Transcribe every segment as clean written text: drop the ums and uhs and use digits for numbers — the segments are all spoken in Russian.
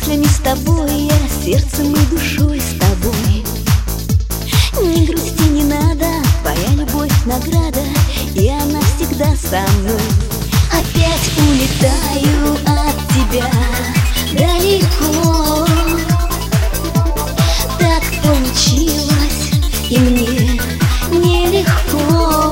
мыслями с тобой, я сердцем и душой с тобой. Не грусти не надо, твоя любовь награда, и она всегда со мной. Опять улетаю от тебя далеко. Так получилось, и мне нелегко.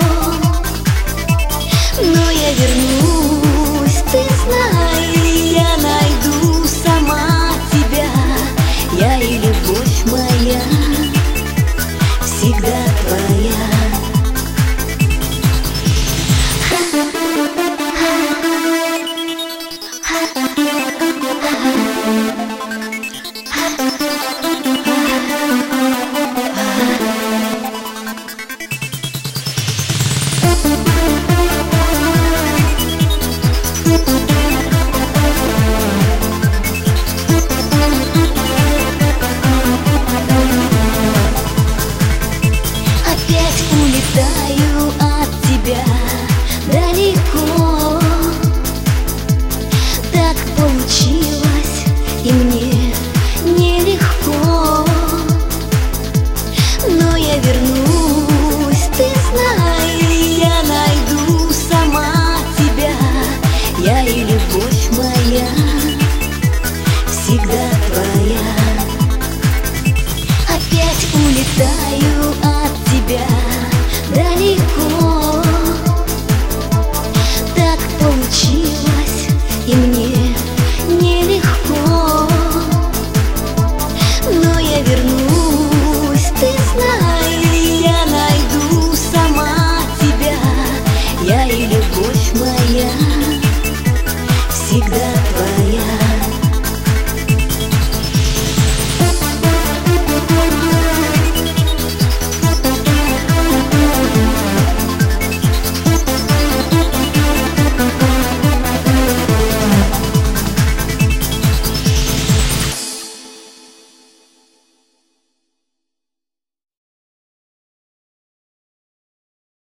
Но я вернусь, ты знай, я найду сама тебя. Я и любовь моя всегда твоя. Опять улетаю от тебя далеко. Так получилось, и мне нелегко. Но я вернусь, ты знай, я найду сама тебя. Я и любовь моя всегда твоя. Опять улетаю